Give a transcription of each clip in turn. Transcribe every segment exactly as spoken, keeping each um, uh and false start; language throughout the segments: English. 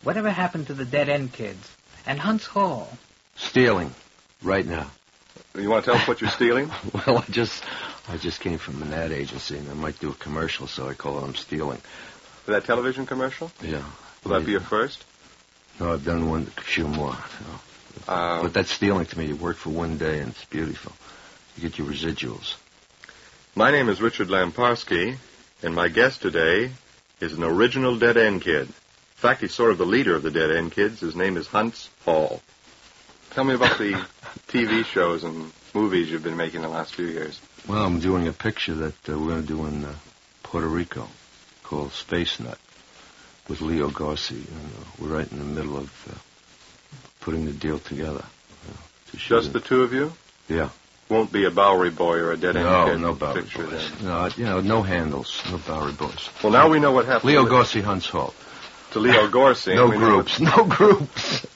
Whatever happened to the Dead End Kids? And Hunt's Hall? Stealing. Right now. You want to tell us what you're stealing? Well, I just I just came from an ad agency, and I might do a commercial, so I call it I'm stealing. That television commercial? Yeah. Will that be a first? No, I've done one, a few more. So. Um, but that's stealing to me. You work for one day, and it's beautiful. You get your residuals. My name is Richard Lamparski, and my guest today is an original Dead End Kid. In fact, he's sort of the leader of the Dead End Kids. His name is Hunt's Hall. Tell me about the T V shows and movies you've been making the last few years. Well, I'm doing a picture that uh, we're going to do in uh, Puerto Rico called Space Nut with Leo Garcia. And, uh, we're right in the middle of uh, putting the deal together. Uh, to Just the two of you? Yeah. Won't be a Bowery boy or a Dead End no, Kid no Bowery picture boys. then? No, you know, no handles, no Bowery boys. Well, now we know what happened. Leo to Garcia, Hunt's Hall. To Leo Garcia. No groups, no groups.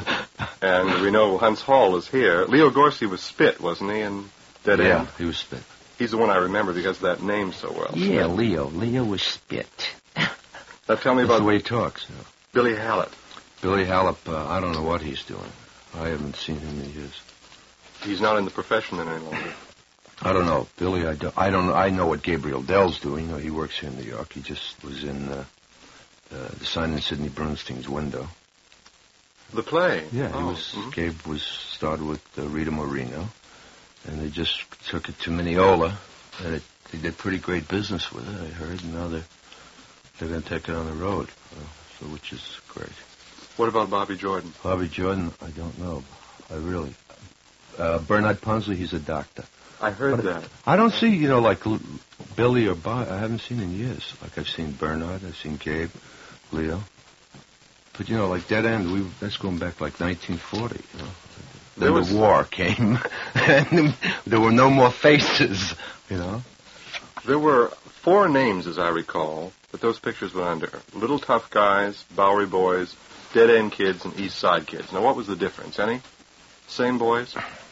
And we know Hunt's Hall is here. Leo Garcia was Spit, wasn't he, in Dead yeah, End? he was Spit. He's the one I remember because of that name so well. Yeah, Leo. Leo was Spit. Now tell me That's about the way he talks. You know. Billy Hallett. Billy Hallett, uh, I don't know what he's doing. I haven't seen him in years. He's not in the profession any longer. I don't know. Billy, I don't, I don't know. I know what Gabriel Dell's doing. You know, he works here in New York. He just was in uh, uh, the sign in Sidney Bernstein's window. The play? Yeah, oh. he was. Mm-hmm. Gabe was started with uh, Rita Moreno, and they just took it to Mineola, and it, they did pretty great business with it, I heard, and now they're, they're going to take it on the road, uh, so which is great. What about Bobby Jordan? Bobby Jordan, I don't know. I really... Uh, Bernard Punsley, he's a doctor. I heard but that. I don't see, you know, like L- Billy or Bob. I haven't seen in years. Like I've seen Bernard, I've seen Gabe, Leo. But, you know, like Dead End, we that's going back like nineteen forty, you know. Then There was... the war came, and there were no more faces, you know. There were four names, as I recall, that those pictures were under. Little Tough Guys, Bowery Boys, Dead End Kids, and East Side Kids. Now, what was the difference? Any? Same boys?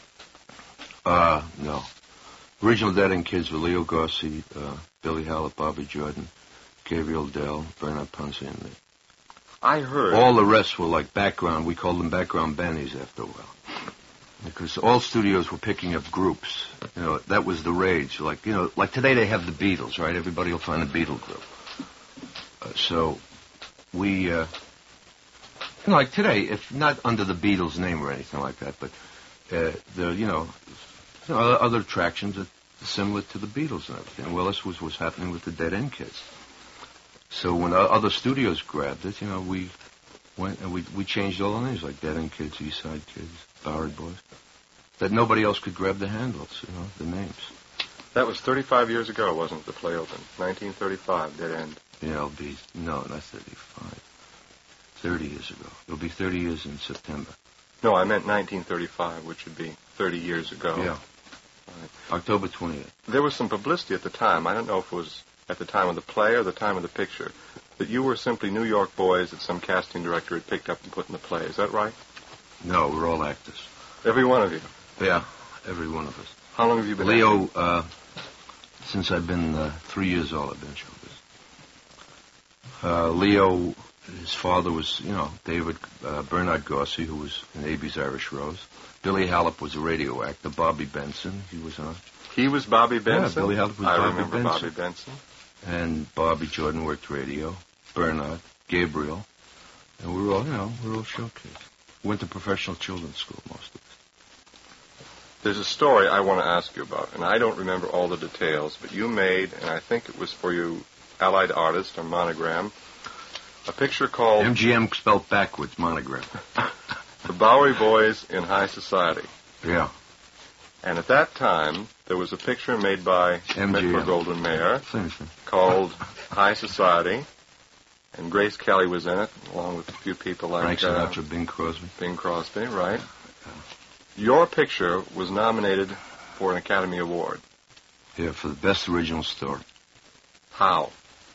Uh, no. Original Dead End Kids were Leo Garcia, uh, Billy Hallett, Bobby Jordan, Gabriel Dell, Bernard Punsley, and me. I heard. All the rest were like background. We called them background bannies after a while. Because all studios were picking up groups. You know, that was the rage. Like, you know, like today they have the Beatles, right? Everybody will find a Beatle group. Uh, so we, uh, you know, like today, if not under the Beatles name or anything like that, but uh, the, you know, you know, other attractions are similar to the Beatles and everything. Well, this was what's happening with the Dead End Kids. So when other studios grabbed it, you know, we went and we we changed all the names, like Dead End Kids, East Side Kids, Bowery Boys, that nobody else could grab the handles, you know, the names. That was thirty-five years ago, wasn't it, the play opened? nineteen thirty-five, Dead End. Yeah, it'll be, no, not thirty-five. thirty years ago. It'll be thirty years in September. No, I meant nineteen thirty-five, which would be thirty years ago. Yeah. Right. October twentieth. There was some publicity at the time. I don't know if it was at the time of the play or the time of the picture, that you were simply New York boys that some casting director had picked up and put in the play. Is that right? No, we're all actors. Every one of you? Yeah, every one of us. How long have you been Leo, acting? uh, since I've been uh, three years old, I've been in show business. Uh, Leo, his father was, you know, David uh, Bernard Garcia, who was in A B's Irish Rose. Billy Hallett was a radio actor. Bobby Benson, he was on. He was Bobby Benson? Yeah, Billy Hallett was I Bobby remember Benson. Bobby Benson. And Bobby Jordan worked radio. Bernard, Gabriel. And we were all, you know, we were all showcased. Went to professional children's school, most of us. There's a story I want to ask you about, and I don't remember all the details, but you made, and I think it was for you, Allied Artist or Monogram, a picture called... M G M spelled backwards, Monogram. The Bowery Boys in High Society. Yeah. And at that time, there was a picture made by Metro-Goldwyn-Mayer called High Society, and Grace Kelly was in it, along with a few people like... Frank Sinatra, uh, Bing Crosby. Bing Crosby, right. Your picture was nominated for an Academy Award. Yeah, for the best original story. How?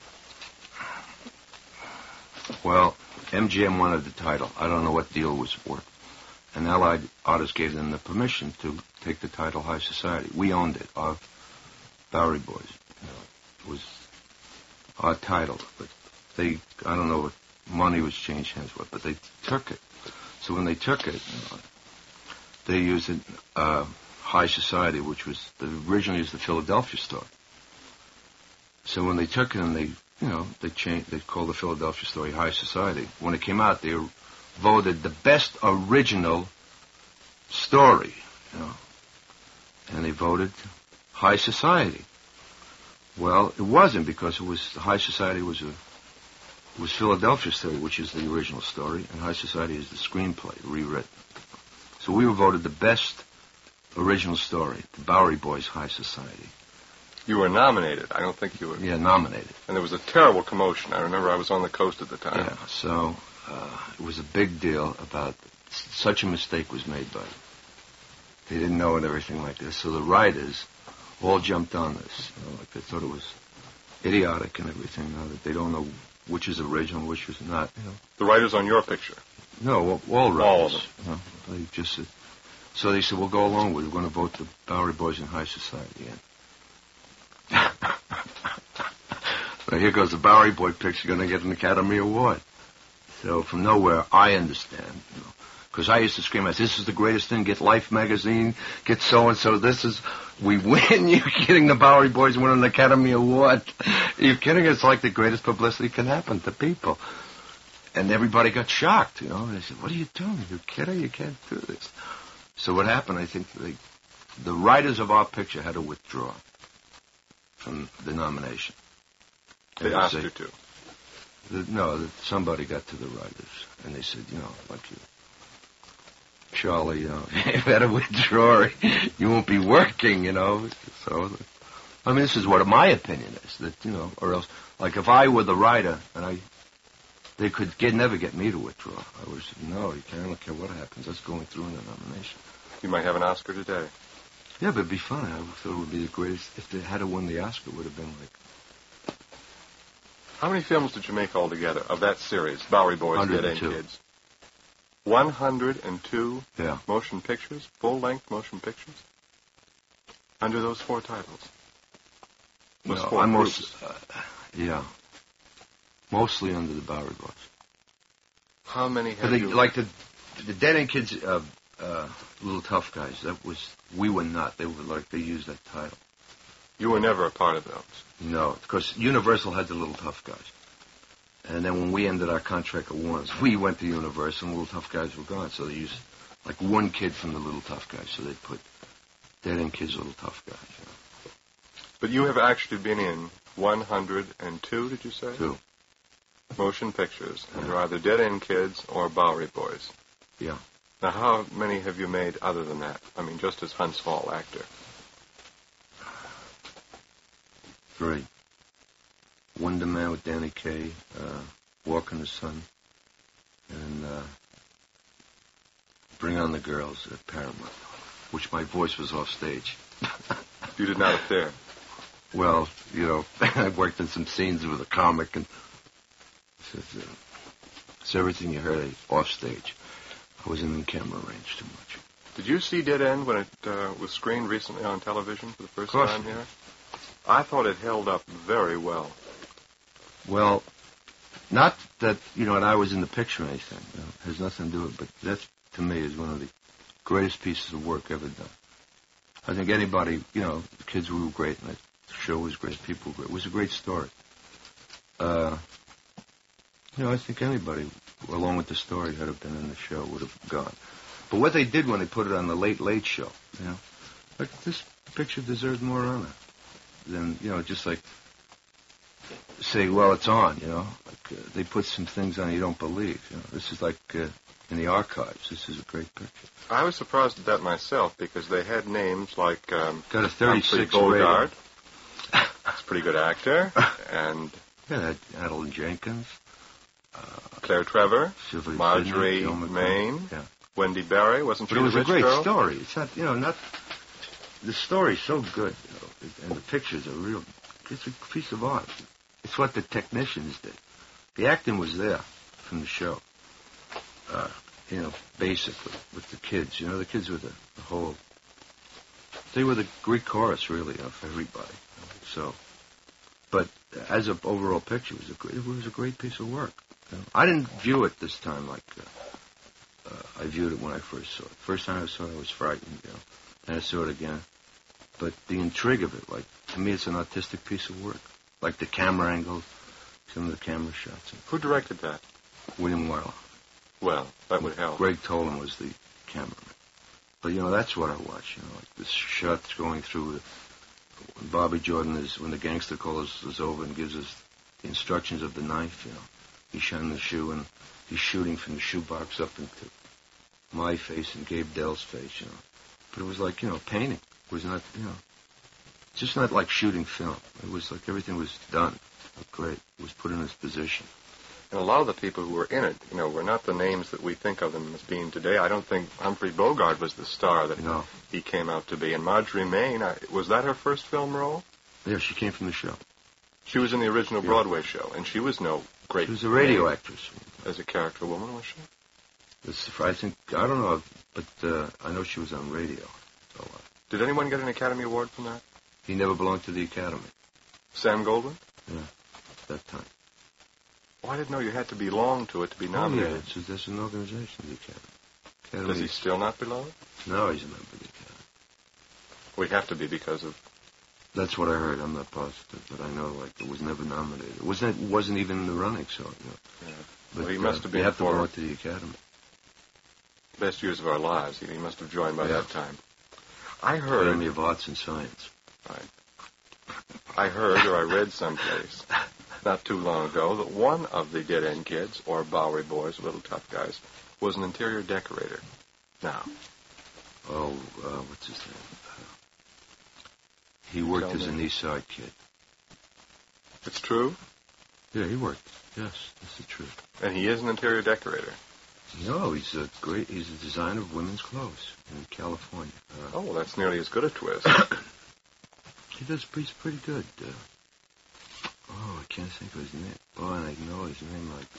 Well, M G M wanted the title. I don't know what deal was for. And Allied Artists gave them the permission to take the title High Society. We owned it, our Bowery Boys. You know, it was our title. But they, I don't know what money was changed hands with, but they took it. So when they took it, you know, they used it, uh, High Society, which was the, originally was the Philadelphia story. So when they took it and they, you know, they changed, they called the Philadelphia story High Society. When it came out, they voted the best original story, you know, and they voted High Society. Well, it wasn't, because it was High Society was a was Philadelphia story, which is the original story, and High Society is the screenplay rewritten. So we were voted the best original story, the Bowery Boys High Society. You were nominated. I don't think you were. Yeah, nominated. And there was a terrible commotion. I remember I was on the coast at the time. Yeah, so uh, it was a big deal about such a mistake was made by them. They didn't know and everything like this. So the writers all jumped on this. You know, like they thought it was idiotic and everything. You know, that they don't know which is original, which is not. You know. The writers on your picture? No, all writers. All of them. You know, they just said, so they said, we'll go along with it. We're going to vote the Bowery Boys in High Society in. So here goes the Bowery Boy picture going to get an Academy Award. So from nowhere, I understand, you know, because I used to scream, I said, this is the greatest thing, get Life magazine, get so-and-so, this is, we win, you're kidding, the Bowery Boys win an Academy Award. You're kidding, it's like the greatest publicity can happen to people. And everybody got shocked, you know, and they said, what are you doing? You're kidding, you can't do this. So what happened, I think, they, the writers of our picture had to withdraw from the nomination. They asked you to? The, no, the, somebody got to the writers, and they said, you know, like you, Charlie, you know, you better withdraw. You won't be working, you know. So, I mean, this is what my opinion is, that, you know, or else, like if I were the writer, and I, they could get, never get me to withdraw. I was, no, you can't, I don't care what happens. That's going through in the nomination. You might have an Oscar today. Yeah, but it'd be fun. I thought it would be the greatest. If they had to win the Oscar, it would have been like... How many films did you make altogether of that series, Bowery Boys, Dead End Kids? one hundred two yeah. motion pictures, full-length motion pictures, under those four titles. Those no, four I groups. most, uh, yeah, mostly under the Bowery Boys. How many have they, you... Like the the Dead End Kids, uh, uh, Little Tough Guys, that was, we were not. They were like, they used that title. You were never a part of those? No, because Universal had the Little Tough Guys. And then when we ended our contract at Warner's, we went to Universal and Little Tough Guys were gone. So they used like one kid from the Little Tough Guys. So they put Dead End Kids, Little Tough Guys. You know. But you have actually been in one hundred two, did you say? Two. Motion pictures. And Yeah. they're either Dead End Kids or Bowery Boys. Yeah. Now, how many have you made other than that? I mean, just as Hunts Hall actor. Three. Wonder Man with Danny Kaye, uh, Walk in the Sun, and uh, Bring on the Girls at Paramount, which my voice was off stage. You did not appear. Well, you know, I worked in some scenes with a comic, and so, so everything you heard off stage. I wasn't in camera range too much. Did you see Dead End when it uh, was screened recently on television for the first Of course. time here? I thought it held up very well. Well, not that, you know, and I was in the picture or anything. You know, it has nothing to do with it, but that, to me, is one of the greatest pieces of work ever done. I think anybody, you know, the kids were great, and the show was great, people were great. It was a great story. Uh, you know, I think anybody, along with the story, had have been in the show, would have gone. But what they did when they put it on the Late Late Show, you know, like, this picture deserves more honor than, you know, just like, say, well, it's on, you know. Like, uh, they put some things on you don't believe. You know, this is like uh, in the archives. This is a great picture. I was surprised at that myself because they had names like um, Got a thirty-six Humphrey rating. Bogart. He's a pretty good actor. And Yeah, Adeline Jenkins, uh, Claire Trevor, Sylvia Marjorie Sidney, Joe McGraw. Main, Yeah, Wendy Barry. Wasn't she but it was the a rich great girl? story. It's not, you know, not the story's so good, you know, and the pictures are real. It's a piece of art. It's what the technicians did. The acting was there from the show. Uh, you know, basically, with the kids. You know, the kids were the, the whole... They were the Greek chorus, really, of everybody. So, but as an overall picture, it was a great, it was a great piece of work. You know, I didn't view it this time like uh, uh, I viewed it when I first saw it. First time I saw it, I was frightened, you know. Then I saw it again. But the intrigue of it, like, to me, it's an artistic piece of work. Like the camera angles, some of the camera shots. Who directed that? William Wyler. Well, that would help. Greg Tolan was the cameraman. But, you know, that's what I watch, you know, like this shots going through the, when Bobby Jordan is, when the gangster call is, is over and gives us the instructions of the knife, you know. He's shining the shoe and he's shooting from the shoebox up into my face and Gabe Dell's face, you know. But it was like, you know, painting. It was not, you know, just not like shooting film. It was like everything was done. It was great. It was put in its position. And a lot of the people who were in it, you know, were not the names that we think of them as being today. I don't think Humphrey Bogart was the star that no. he came out to be. And Marjorie Main, I, was that her first film role? Yeah, she came from the show. She was in the original yeah. Broadway show, and she was no great... She was a radio actress. As a character woman, was she? This, I think, I don't know, but uh, I know she was on radio. So, uh, Did anyone get an Academy Award from that? He never belonged to the Academy. Sam Goldwyn? Yeah, at that time. Oh, I didn't know you had to belong to it to be nominated. Oh, yeah, it's, there's an organization, the Academy. Academy. Does he still not belong? No, he's a member of the Academy. We have to be because of... That's what I heard. I'm not positive, but I know, like, it was never nominated. It wasn't, it wasn't even in the running, so, you know. Yeah. But well, he must uh, have been you have to for belong to the Academy. Best years of our lives. He, he must have joined by yeah. that time. I heard... Academy of Arts and Science. Right. I heard or I read someplace not too long ago that one of the Dead End Kids, or Bowery Boys, Little Tough Guys, was an interior decorator. Now. Oh, uh, what's his name? Uh, he worked Tell as me. an East Side kid. It's true? Yeah, he worked. Yes, that's the truth. And he is an interior decorator. No, he's a great. He's a designer of women's clothes in California. Uh, Oh, well, that's nearly as good a twist. he does. He's pretty good. Uh, oh, I can't think of his name. Oh, and I know his name. Like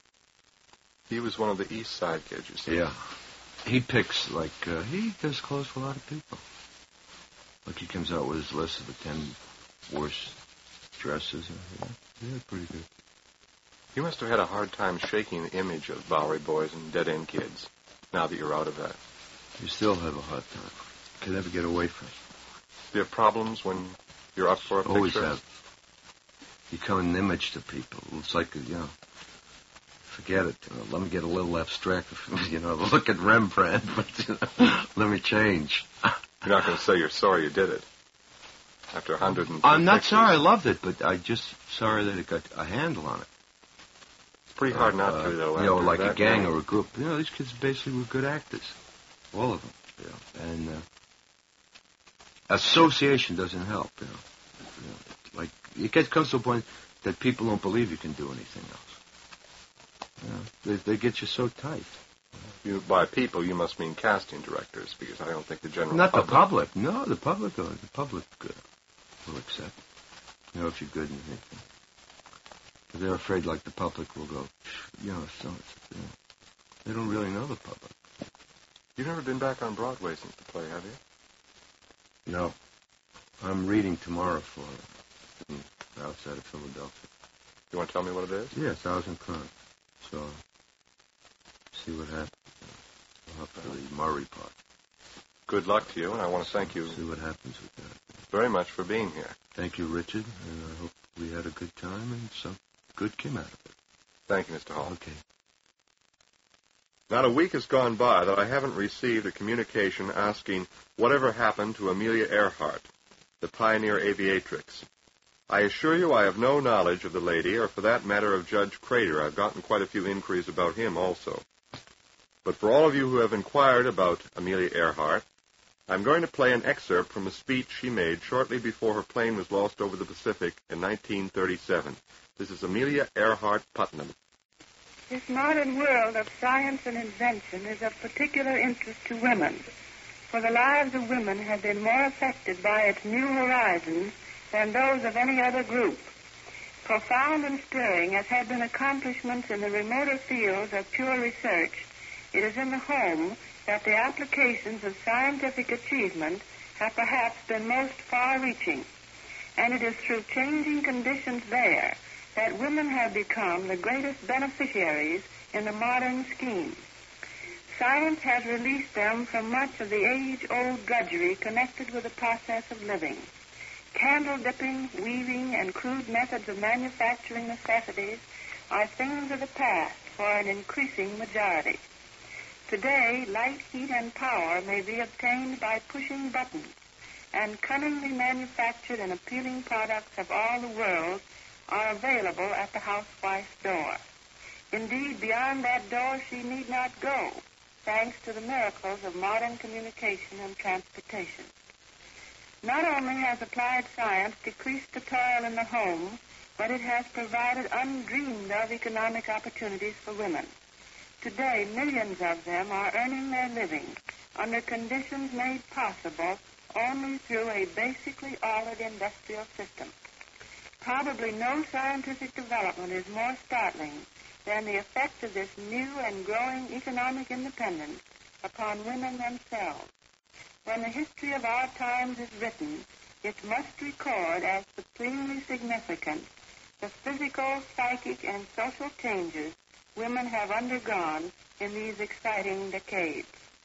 He was one of the East Side kids, you see. yeah, he picks like uh, he does clothes for a lot of people. Like he comes out with his list of the ten worst dresses. Yeah, yeah, pretty good. You must have had a hard time shaking the image of Bowery Boys and Dead End Kids, now that you're out of that. You still have a hard time. Can never get away from it. Do you have problems when you're up for a picture? Always have. You come an image to people. It's like, you know, forget it. You know, let me get a little abstract. You know, look at Rembrandt, but you know, let me change. You're not going to say you're sorry you did it. After a hundred and I'm not pictures. sorry. I loved it, but I just sorry that it got a handle on it. It's pretty hard not uh, to, though. You know, after like a that gang long. or a group. You know, these kids basically were good actors. All of them. You know, and uh, association doesn't help. You know. You know, like it gets comes to a point that people don't believe you can do anything else. You know, they, they get you so tight. You, by people, you must mean casting directors, because I don't think the general Not public... the public. No, the public. Uh, the public uh, will accept. You know, if you're good in anything. But they're afraid, like the public will go. You know, so it's, you know, they don't really know the public. You've never been back on Broadway since the play, have you? No, I'm reading tomorrow for it outside of Philadelphia. You want to tell me what it is? Yeah, Thousand Crowns. So, see what happens. I'll have to the Murray part. Good luck to you, and I want to thank you See what happens with that. very much for being here. Thank you, Richard, and I hope we had a good time and some good came out of it. Thank you, Mister Hall. Okay. Not a week has gone by that I haven't received a communication asking whatever happened to Amelia Earhart, the pioneer aviatrix. I assure you I have no knowledge of the lady, or for that matter of Judge Crater. I've gotten quite a few inquiries about him also. But for all of you who have inquired about Amelia Earhart, I'm going to play an excerpt from a speech she made shortly before her plane was lost over the Pacific in nineteen thirty-seven. This is Amelia Earhart Putnam. This modern world of science and invention is of particular interest to women, for the lives of women have been more affected by its new horizons than those of any other group. Profound and stirring as have been accomplishments in the remoter fields of pure research, it is in the home that the applications of scientific achievement have perhaps been most far-reaching. And it is through changing conditions there that women have become the greatest beneficiaries in the modern scheme. Science has released them from much of the age-old drudgery connected with the process of living. Candle dipping, weaving, and crude methods of manufacturing necessities are things of the past for an increasing majority. Today, light, heat, and power may be obtained by pushing buttons, and cunningly manufactured and appealing products of all the world are available at the housewife's door. Indeed, beyond that door she need not go, thanks to the miracles of modern communication and transportation. Not only has applied science decreased the toil in the home, but it has provided undreamed of economic opportunities for women. Today, millions of them are earning their living under conditions made possible only through a basically altered industrial system. Probably no scientific development is more startling than the effect of this new and growing economic independence upon women themselves. When the history of our times is written, it must record as supremely significant the physical, psychic, and social changes women have undergone in these exciting decades.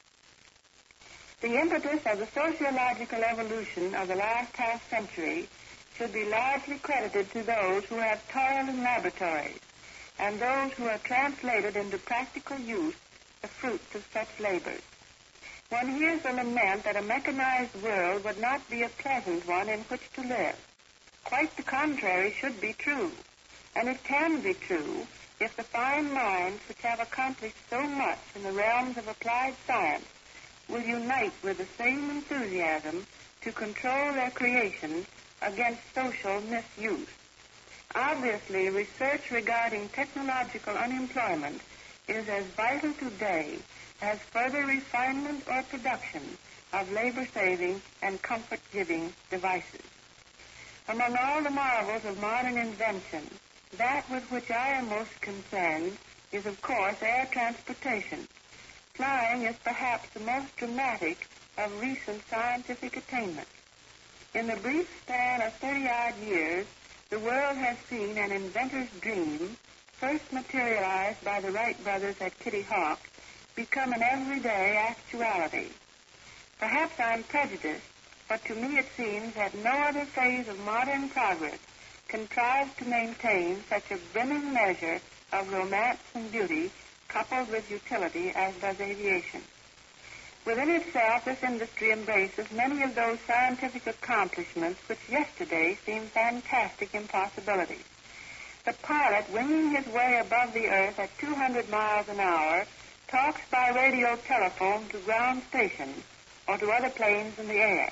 The impetus of the sociological evolution of the last half century should be largely credited to those who have toiled in laboratories and those who have translated into practical use the fruits of such labors. One hears the lament that a mechanized world would not be a pleasant one in which to live. Quite the contrary should be true, and it can be true if the fine minds which have accomplished so much in the realms of applied science will unite with the same enthusiasm to control their creations against social misuse. Obviously, research regarding technological unemployment is as vital today as further refinement or production of labor-saving and comfort-giving devices. Among all the marvels of modern invention, that with which I am most concerned is, of course, air transportation. Flying is perhaps the most dramatic of recent scientific attainments. In the brief span of thirty-odd years, the world has seen an inventor's dream, first materialized by the Wright brothers at Kitty Hawk, become an everyday actuality. Perhaps I'm prejudiced, but to me it seems that no other phase of modern progress contrives to maintain such a brimming measure of romance and beauty coupled with utility as does aviation. Within itself, this industry embraces many of those scientific accomplishments which yesterday seemed fantastic impossibilities. The pilot, winging his way above the earth at two hundred miles an hour, talks by radio telephone to ground stations or to other planes in the air.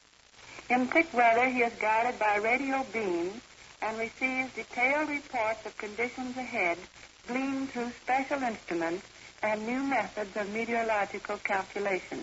In thick weather, he is guided by radio beams and receives detailed reports of conditions ahead gleaned through special instruments and new methods of meteorological calculations.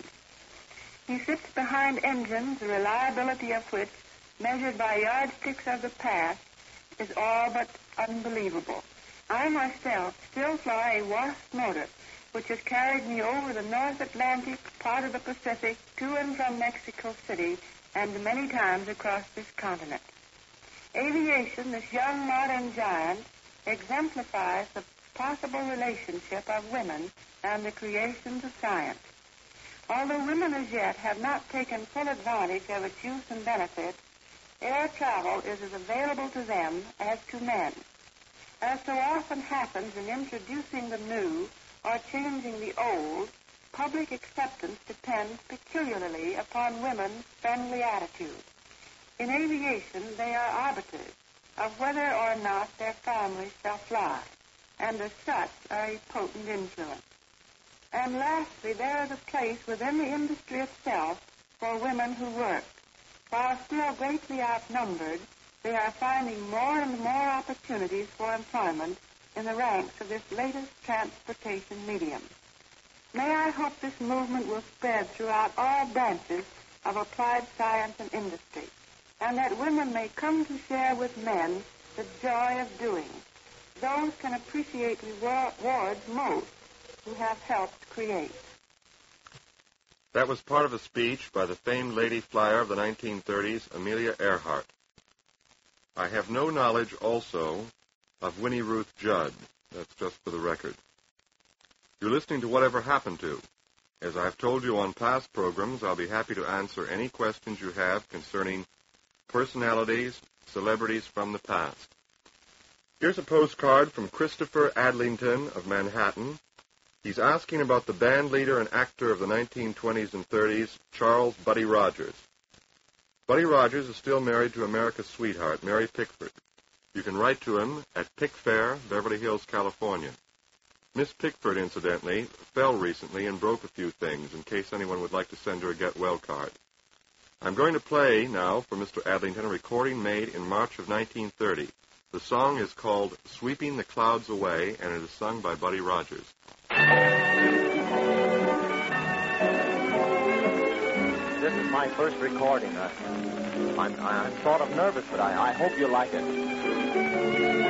He sits behind engines, the reliability of which, measured by yardsticks of the past, is all but unbelievable. I myself still fly a Wasp motor, which has carried me over the North Atlantic, part of the Pacific, to and from Mexico City, and many times across this continent. Aviation, this young modern giant, exemplifies the possible relationship of women and the creations of science. Although women as yet have not taken full advantage of its use and benefits, air travel is as available to them as to men. As so often happens in introducing the new or changing the old, public acceptance depends peculiarly upon women's friendly attitude. In aviation, they are arbiters of whether or not their families shall fly, and as such are a potent influence. And lastly, there is a place within the industry itself for women who work. While still greatly outnumbered, they are finding more and more opportunities for employment in the ranks of this latest transportation medium. May I hope this movement will spread throughout all branches of applied science and industry, and that women may come to share with men the joy of doing. Those can appreciate rewards most who have helped create. That was part of a speech by the famed lady flyer of the nineteen thirties, Amelia Earhart. I have no knowledge also of Winnie Ruth Judd. That's just for the record. You're listening to Whatever Happened To. As I've told you on past programs, I'll be happy to answer any questions you have concerning personalities, celebrities from the past. Here's a postcard from Christopher Adlington of Manhattan. He's asking about the band leader and actor of the nineteen twenties and thirties, Charles Buddy Rogers. Buddy Rogers is still married to America's sweetheart, Mary Pickford. You can write to him at Pickfair, Beverly Hills, California. Miss Pickford, incidentally, fell recently and broke a few things, in case anyone would like to send her a get-well card. I'm going to play now for Mister Adlington a recording made in March of nineteen thirty. The song is called Sweeping the Clouds Away, and it is sung by Buddy Rogers. This is my first recording. Uh, I'm, I'm sort of nervous, but I, I hope you like it.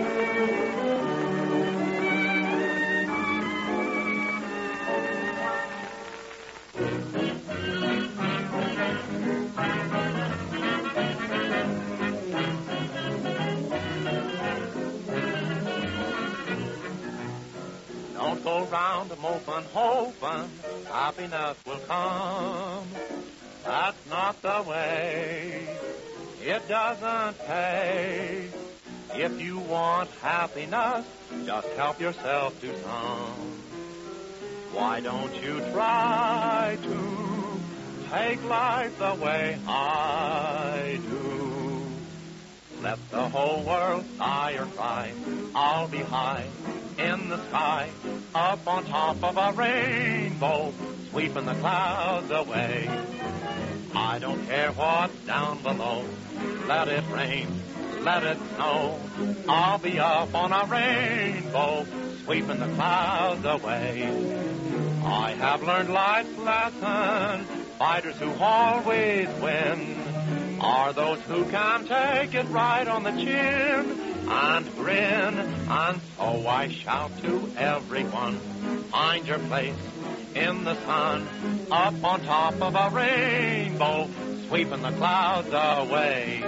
Don't go round moping, hoping happiness will come. That's not the way. It doesn't pay. If you want happiness, just help yourself to some. Why don't you try to take life the way I do? Let the whole world sigh or cry. I'll be high in the sky, up on top of a rainbow, sweeping the clouds away. I don't care what's down below. Let it rain, let it snow. I'll be up on a rainbow, sweeping the clouds away. I have learned life's lesson. Fighters who always win are those who can take it right on the chin and grin. And so I shout to everyone, find your place in the sun, up on top of a rainbow, sweeping the clouds away.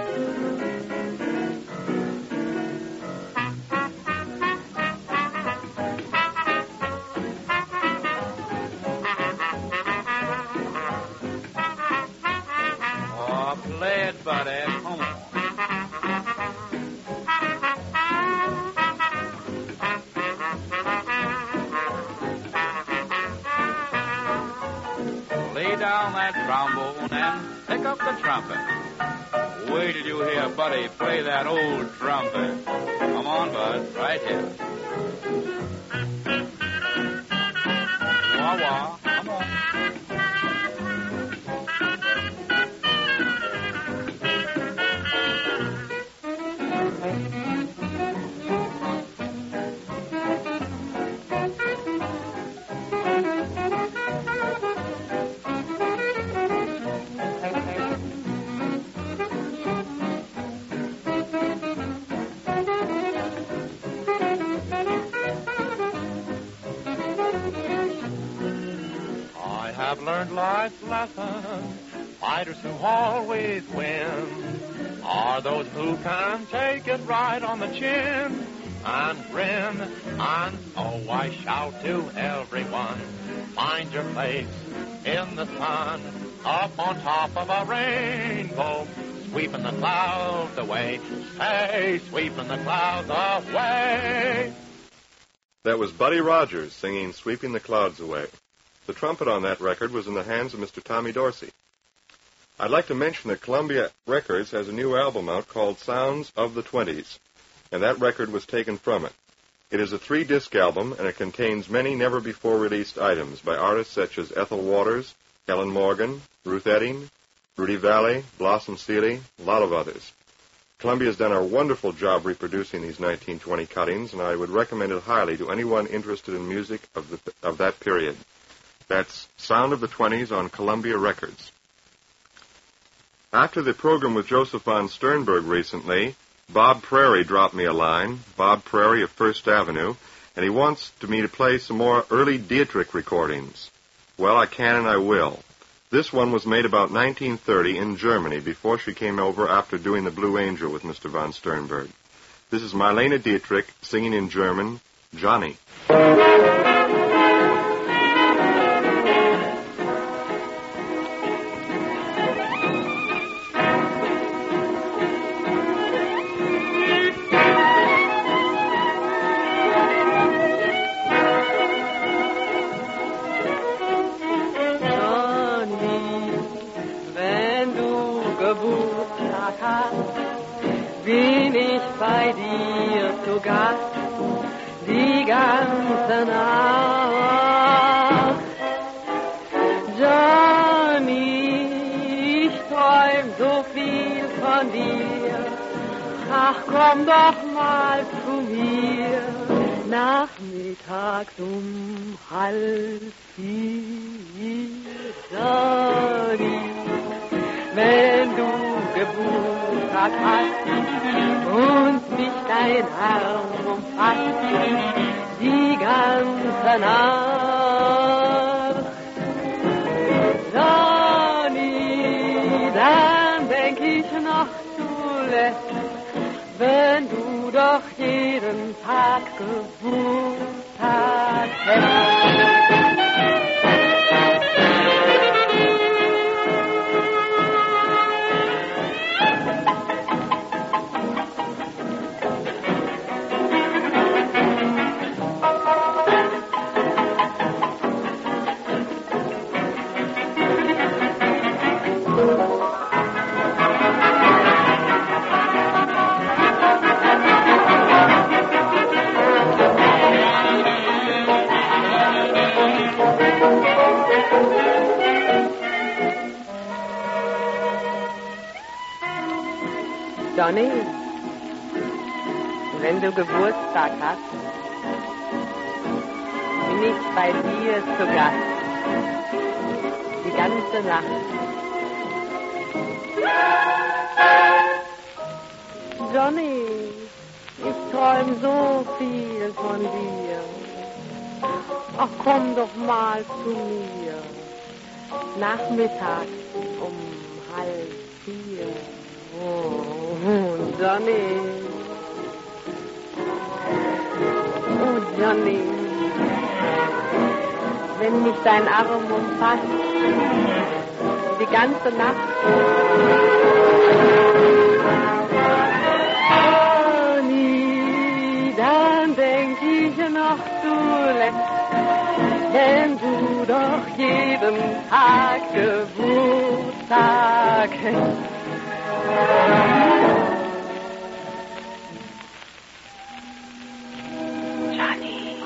Oh, play it, buddy. Come on. Lay down that trombone and pick up the trumpet. Wait till you hear Buddy play that old trumpet. Come on, Bud, right here. Wah wah, come on. I've learned life's lesson. Fighters who always win are those who can take it right on the chin and grin. And so I shout to everyone, find your place in the sun, up on top of a rainbow, sweeping the clouds away. Hey, sweeping the clouds away. That was Buddy Rogers singing Sweeping the Clouds Away. The trumpet on that record was in the hands of Mister Tommy Dorsey. I'd like to mention that Columbia Records has a new album out called Sounds of the Twenties, and that record was taken from it. It is a three-disc album, and it contains many never-before-released items by artists such as Ethel Waters, Helen Morgan, Ruth Etting, Rudy Valley, Blossom Seeley, a lot of others. Columbia has done a wonderful job reproducing these nineteen twenty cuttings, and I would recommend it highly to anyone interested in music of, the, of that period. That's Sound of the Twenties on Columbia Records. After the program with Joseph von Sternberg recently, Bob Prairie dropped me a line, Bob Prairie of First Avenue, and he wants me to play some more early Dietrich recordings. Well, I can and I will. This one was made about nineteen thirty in Germany before she came over after doing the Blue Angel with Mister von Sternberg. This is Marlene Dietrich singing in German, Johnny. Bin ich bei dir zu Gast die ganze Nacht. Johnny, ich träum so viel von dir. Ach, komm doch mal zu mir, nachmittags um halb vier. Johnny, wenn du Geburtstag hast und mich dein Arm umfasst, die ganze Nacht. Johnny, dann denk ich noch zuletzt, wenn du doch jeden Tag Geburtstag hättest. Johnny, wenn du Geburtstag hast, bin ich bei dir zu Gast, die ganze Nacht. Johnny, ich träum so viel von dir. Ach, komm doch mal zu mir, nachmittags um halb vier. Oh, Johnny. Oh, Johnny. Wenn mich dein Arm umfasst, die ganze Nacht. Johnny, dann denk ich noch zuletzt, wenn du doch jeden Tag Geburtstag hast. Johnny.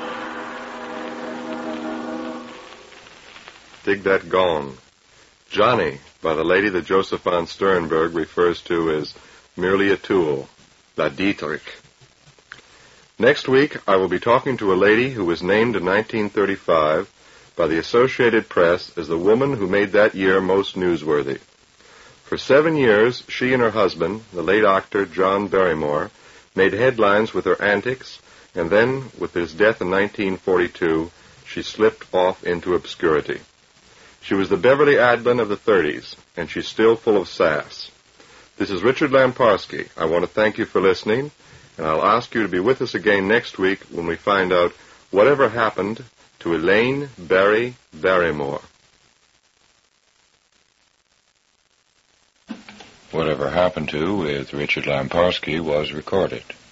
Dig that gong. Johnny, by the lady that Joseph von Sternberg refers to as merely a tool, La Dietrich. Next week, I will be talking to a lady who was named in nineteen thirty-five by the Associated Press as the woman who made that year most newsworthy. For seven years, she and her husband, the late actor John Barrymore, made headlines with her antics, and then, with his death in nineteen forty-two, she slipped off into obscurity. She was the Beverly Adlin of the thirties, and she's still full of sass. This is Richard Lamparski. I want to thank you for listening, and I'll ask you to be with us again next week when we find out whatever happened to Elaine Barry Barrymore. Whatever Happened to with Richard Lamparski was recorded.